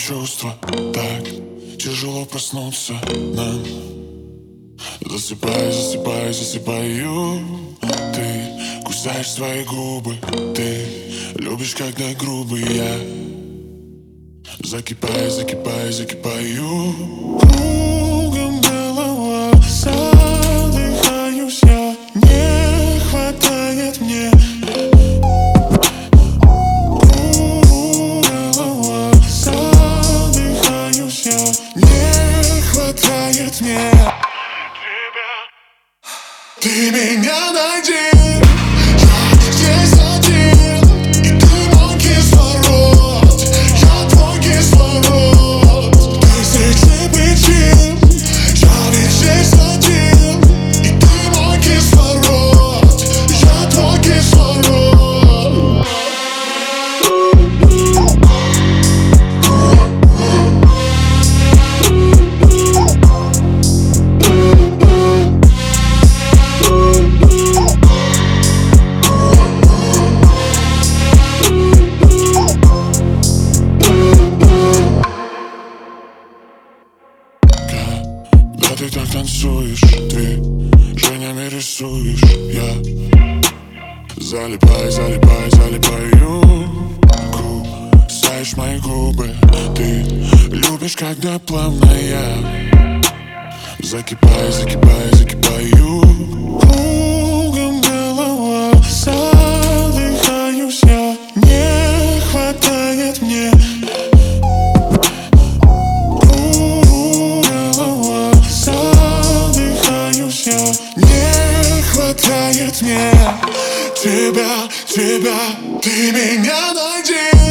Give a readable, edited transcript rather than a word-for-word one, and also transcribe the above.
чувства, так тяжело проснуться нам. Засыпай, засыпай, засыпаю. Ты кусаешь свои губы, ты любишь, когда грубый я. Закипай, закипай, закипаю. Кругом голова, задыхаюсь я, не хватает мне. Кругом голова, задыхаюсь я, не хватает мне. Ты меня найди, я здесь один, и ты мой кислород, я твой кислород. Тысячи причин, я ведь здесь один, и ты мой кислород, я твой кислород. Когда ты так танцуешь, движениями рисуешь, я залипай, залипай, залипаю. Кусаешь мои губы, ты любишь, когда плавно я. Закипай, закипай, закипаю. Кругом голова, задыхаюсь я, не хватает мне. Не хватает мне тебя, тебя, ты меня найди.